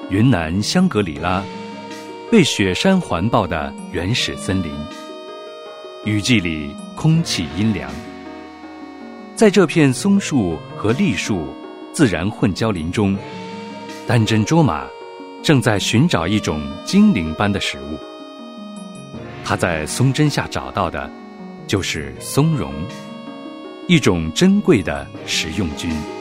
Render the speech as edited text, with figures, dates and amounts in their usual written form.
云南香格里拉，被雪山环抱的原始森林。雨季里空气阴凉，在这片松树和栗树自然混交林中，丹真卓玛正在寻找一种精灵般的食物。他在松针下找到的就是松茸，一种珍贵的食用菌。